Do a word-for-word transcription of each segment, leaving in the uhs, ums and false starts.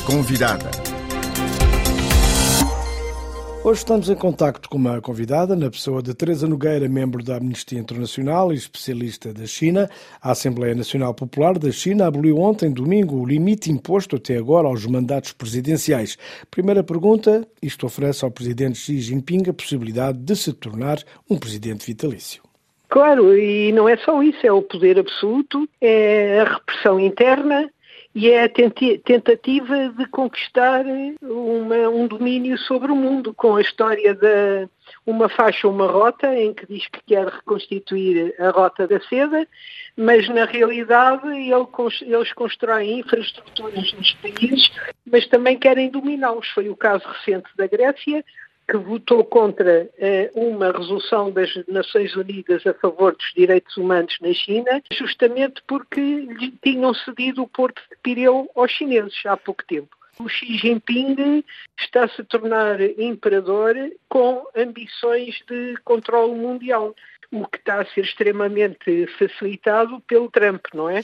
Convidada. Hoje estamos em contacto com uma convidada, na pessoa de Teresa Nogueira, membro da Amnistia Internacional e especialista da China. A Assembleia Nacional Popular da China aboliu ontem, domingo, o limite imposto até agora aos mandatos presidenciais. Primeira pergunta, isto oferece ao presidente Xi Jinping a possibilidade de se tornar um presidente vitalício. Claro, e não é só isso, é o poder absoluto, é a repressão interna e é a tentativa de conquistar uma, um domínio sobre o mundo, com a história de uma faixa, uma rota, em que diz que quer reconstituir a rota da seda, mas na realidade ele, eles constroem infraestruturas nos países, mas também querem dominá-los. Foi o caso recente da Grécia, que votou contra eh, uma resolução das Nações Unidas a favor dos direitos humanos na China, justamente porque lhe tinham cedido o porto de Pireu aos chineses há pouco tempo. O Xi Jinping está-se a tornar imperador com ambições de controle mundial, o que está a ser extremamente facilitado pelo Trump, não é?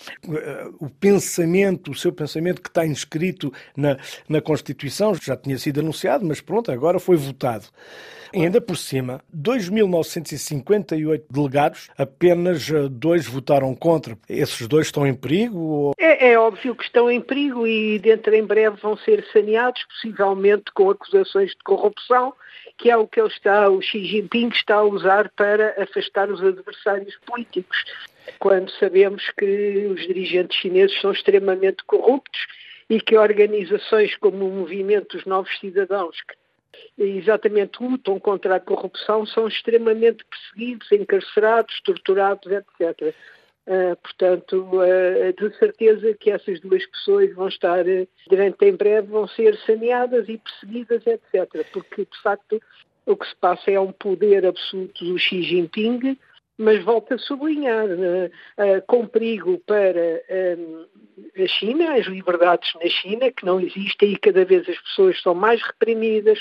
O pensamento, o seu pensamento que está inscrito na, na Constituição, já tinha sido anunciado, mas pronto, agora foi votado. E ainda por cima, dois mil novecentos e cinquenta e oito delegados, apenas dois votaram contra. Esses dois estão em perigo? Ou... É, é óbvio que estão em perigo e dentro em breve vão ser saneados, possivelmente com acusações de corrupção, que é o que ele está, o Xi Jinping está a usar para afastar os adversários políticos, quando sabemos que os dirigentes chineses são extremamente corruptos e que organizações como o Movimento dos Novos Cidadãos, que exatamente lutam contra a corrupção, são extremamente perseguidos, encarcerados, torturados, etcétera. Uh, portanto, uh, de certeza que essas duas pessoas vão estar, uh, durante em breve, vão ser saneadas e perseguidas, etcétera. Porque, de facto, o que se passa é um poder absoluto do Xi Jinping, mas volto a sublinhar, uh, uh, com perigo para uh, a China, as liberdades na China, que não existem e cada vez as pessoas são mais reprimidas,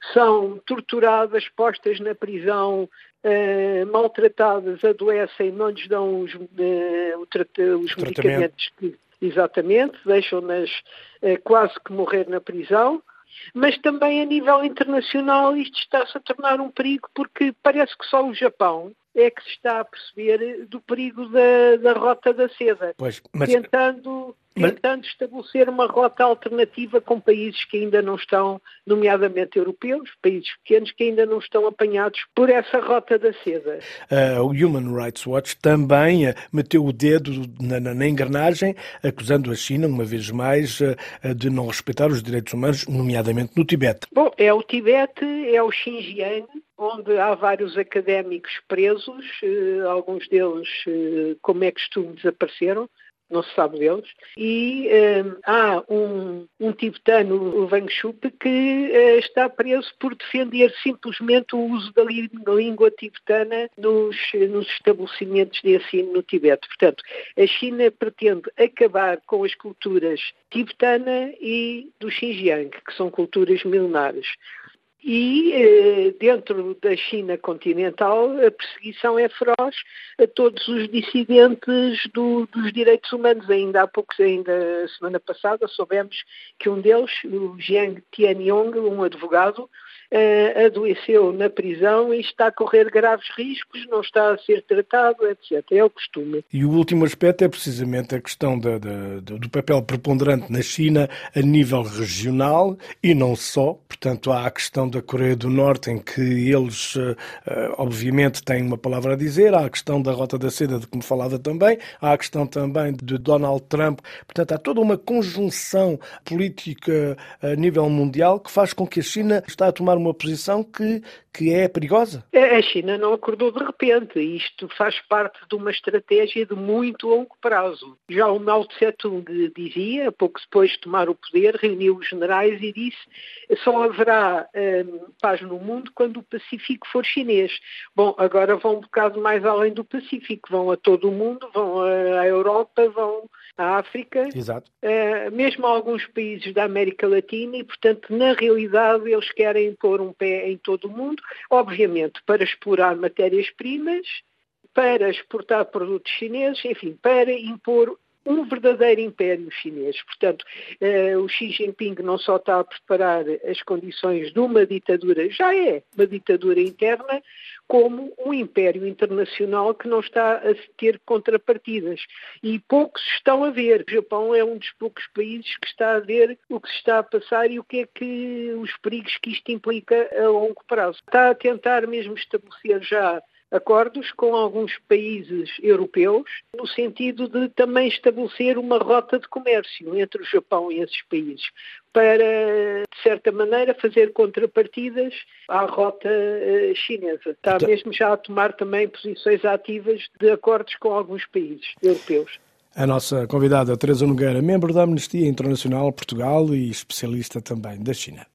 são torturadas, postas na prisão, Uh, maltratadas, adoecem, não lhes dão os, uh, o trata, os medicamentos que exatamente, deixam-nas uh, quase que morrer na prisão, mas também a nível internacional isto está-se a tornar um perigo, porque parece que só o Japão é que se está a perceber do perigo da, da rota da seda, pois, mas... tentando... tentando estabelecer uma rota alternativa com países que ainda não estão, nomeadamente europeus, países pequenos que ainda não estão apanhados por essa rota da seda. Uh, o Human Rights Watch também uh, meteu o dedo na, na, na engrenagem, acusando a China, uma vez mais, uh, de não respeitar os direitos humanos, nomeadamente no Tibete. Bom, é o Tibete, é o Xinjiang, onde há vários académicos presos, uh, alguns deles, uh, como é costume, desapareceram. Não se sabe deles, e um, há um, um tibetano, o Wang Chup, que uh, está preso por defender simplesmente o uso da língua tibetana nos, nos estabelecimentos de ensino no Tibete. Portanto, a China pretende acabar com as culturas tibetana e do Xinjiang, que são culturas milenares. E eh, dentro da China continental a perseguição é feroz a todos os dissidentes do, dos direitos humanos. Ainda há poucos, ainda a semana passada, soubemos que um deles, o Jiang Tianyong, um advogado, Uh, adoeceu na prisão e está a correr graves riscos, não está a ser tratado, etcétera. É o costume. E o último aspecto é precisamente a questão da, da, do papel preponderante na China a nível regional e não só. Portanto, há a questão da Coreia do Norte, em que eles, uh, obviamente, têm uma palavra a dizer. Há a questão da Rota da Seda, de que me falava também. Há a questão também de Donald Trump. Portanto, há toda uma conjunção política a nível mundial que faz com que a China está a tomar uma posição que, que é perigosa. A China não acordou de repente. Isto faz parte de uma estratégia de muito longo prazo. Já o Mao Tse-tung dizia, pouco depois de tomar o poder, reuniu os generais e disse: só haverá hum, paz no mundo quando o Pacífico for chinês. Bom, agora vão um bocado mais além do Pacífico. Vão a todo o mundo, vão à Europa, vão à África, Exato. Uh, mesmo a alguns países da América Latina, e, portanto, na realidade, eles querem pôr um pé em todo o mundo, obviamente para explorar matérias-primas, para exportar produtos chineses, enfim, para impor um verdadeiro império chinês. Portanto, uh, o Xi Jinping não só está a preparar as condições de uma ditadura, já é uma ditadura interna, como um império internacional que não está a ter contrapartidas. E poucos estão a ver. O Japão é um dos poucos países que está a ver o que se está a passar e o que é que os perigos que isto implica a longo prazo. Está a tentar mesmo estabelecer já acordos com alguns países europeus, no sentido de também estabelecer uma rota de comércio entre o Japão e esses países, para, de certa maneira, fazer contrapartidas à rota uh, chinesa. Está mesmo já a tomar também posições ativas de acordos com alguns países europeus. A nossa convidada Teresa Nogueira, membro da Amnistia Internacional Portugal e especialista também da China.